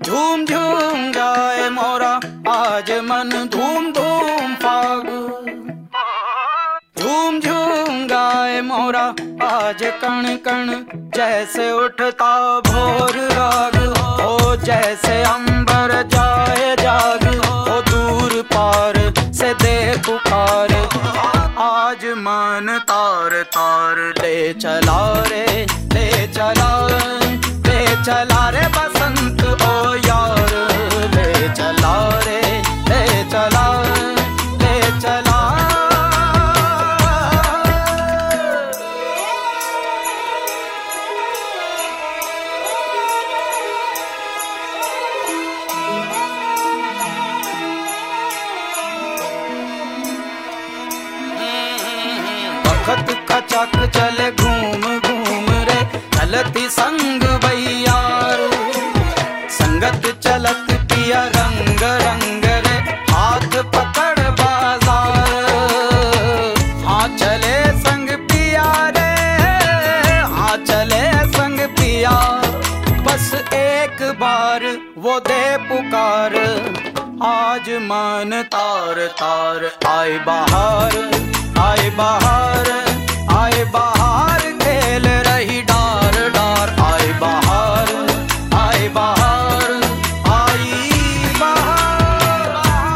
झूम झूम जाए मोरा आज मन, धूम धूम फाग। झूम झूम गाए मोरा आज कण कण, जैसे उठता भोर राग हो, जैसे अंबर जाए जाग हो, दूर पार से दे पुकार। आज मन तार तार ले चला रे, ले चला, ले चला रे बसंत ओ यार, ले चला रे, ले चला, ले चला। वक्त का चक चले घूम घूम रे, चलती संग भैयार। संगत चलत पिया रंग रंग रे, हाथ पकड़ बाजार। हाँ चले संग पिया रे, हाँ चले संग पिया, बस एक बार वो दे पुकार। आज मन तार तार आए बाहर, आए बाहर, आए बाहर खेल रही डार डार। आए बाहर, आए बाहर, आई बाहर।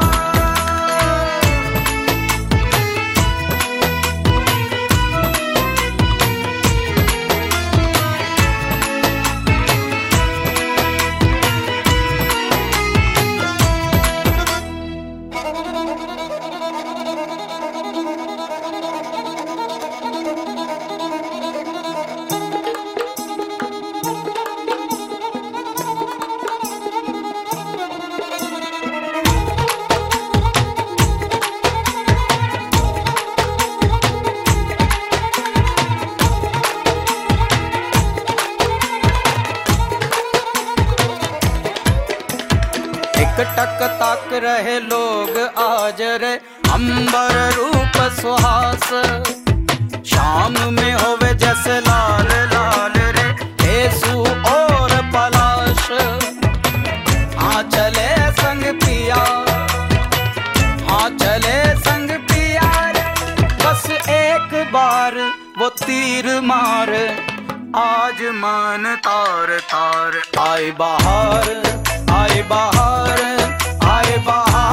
टक ताक रहे लोग आज रे, अंबर रूप सुहास। शाम में होवे जैसे लाल लाल रे, केसू और पलाश। हाँ चले संग पिया, हाँ चले संग पिया रे, बस एक बार वो तीर मार। आज मन तार तार आए बाहर, आए बाहर, आए बाहर।